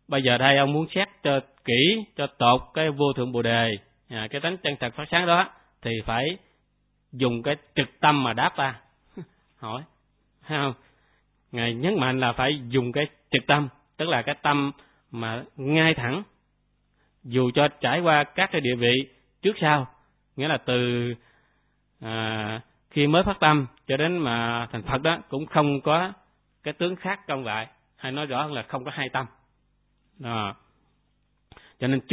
bây giờ đây ông muốn xét cho kỹ, cho tột cái vô thượng Bồ Đề, cái tánh chân thật phát sáng đó, thì phải dùng cái trực tâm mà đáp ta. Hỏi, thấy không? Ngài nhấn mạnh là phải dùng cái trực tâm, tức là cái tâm mà ngay thẳng, dù cho trải qua các cái địa vị trước sau, nghĩa là từ khi mới phát tâm cho đến mà thành Phật đó cũng không có cái tướng khác công lại, hay nói rõ hơn là không có hai tâm. Đó. Cho nên